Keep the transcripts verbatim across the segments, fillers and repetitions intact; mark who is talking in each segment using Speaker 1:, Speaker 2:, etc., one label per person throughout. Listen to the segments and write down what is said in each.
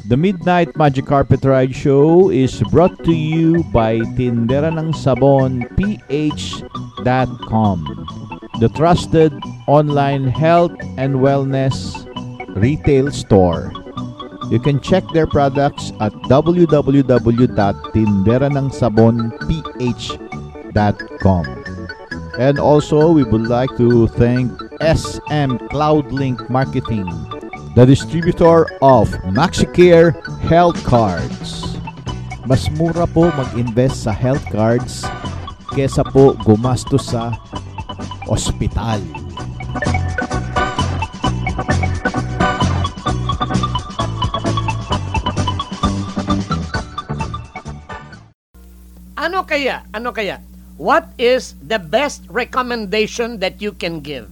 Speaker 1: The Midnight Magic Carpet Ride Show is brought to you by Tindera ng Sabon P H dot com, the trusted online health and wellness retail store. You can check their products at w w w dot tindera ng sabon p h dot com. And also, we would like to thank S M Cloudlink Marketing, the distributor of MaxiCare Health Cards. Mas mura po mag-invest sa health cards kesa po gumastos sa ospital.
Speaker 2: Ano kaya? Ano kaya? What is the best recommendation that you can give?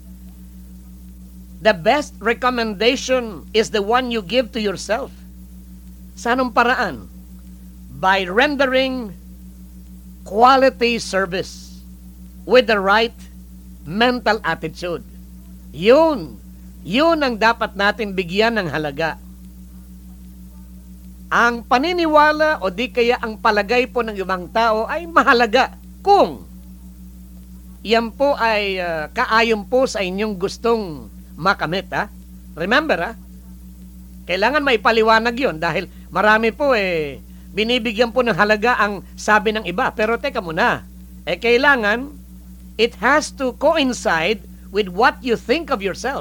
Speaker 2: The best recommendation is the one you give to yourself. Sa anong paraan? By rendering quality service with the right mental attitude. Yun. Yun ang dapat natin bigyan ng halaga. Ang paniniwala o di kaya ang palagay po ng ibang tao ay mahalaga kung yan po ay uh, kaayon po sa inyong gustong makamit, ha? Remember, ha? Kailangan maipaliwanag yun dahil marami po eh binibigyan po ng halaga ang sabi ng iba. Pero teka muna, eh kailangan it has to coincide with what you think of yourself.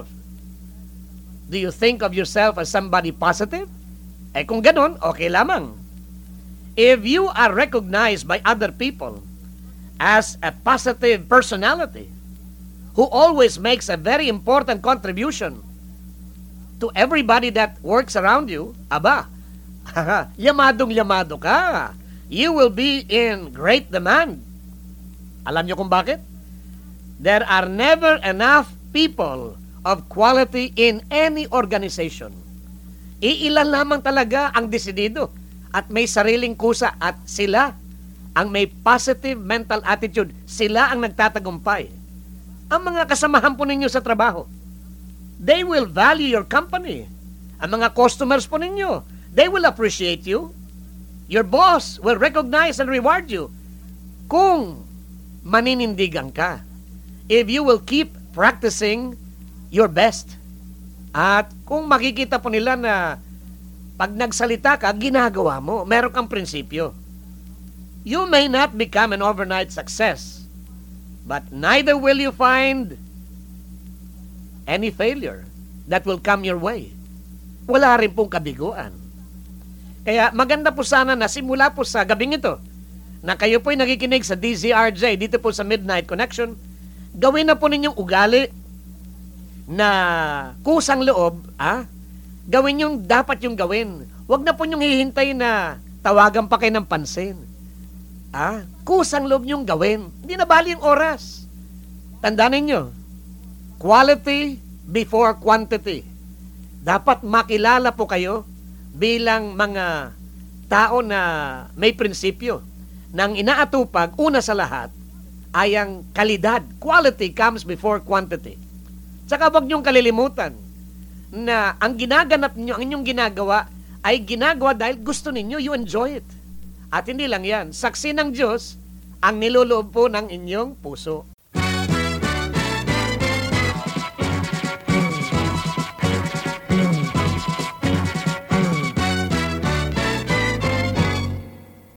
Speaker 2: Do you think of yourself as somebody positive? Eh kung ganun, okay lamang. If you are recognized by other people as a positive personality who always makes a very important contribution to everybody that works around you, aba, yamadong-yamado ka. You will be in great demand. Alam niyo kung bakit? There are never enough people of quality in any organization. Iilan lamang talaga ang desidido at may sariling kusa at sila ang may positive mental attitude. Sila ang nagtatagumpay. Ang mga kasamahan po ninyo sa trabaho, they will value your company. Ang mga customers po ninyo, they will appreciate you. Your boss will recognize and reward you kung maninindigan ka. If you will keep practicing your best. At kung makikita po nila na pag nagsalita ka, ginagawa mo, meron kang prinsipyo. You may not become an overnight success, but neither will you find any failure that will come your way. Wala rin pong kabiguan. Kaya maganda po sana na simula po sa gabing ito, na kayo po'y nakikinig sa D Z R J, dito po sa Midnight Connection, gawin na po ninyong ugali na kusang loob, ah, gawin yung dapat yung gawin. Huwag na po yung hihintay na tawagan pa kayo ng pansin. Ah, kusang loob yung gawin. Hindi na bali yung oras. Tandaan ninyo, quality before quantity. Dapat makilala po kayo bilang mga tao na may prinsipyo. Nang inaatupag, una sa lahat, ay ang kalidad. Quality comes before quantity. Tsaka wag niyong kalilimutan na ang ginaganap niyo, ang inyong ginagawa ay ginagawa dahil gusto ninyo, you enjoy it. At hindi lang yan, saksi ng Diyos ang niloloob po ng inyong puso.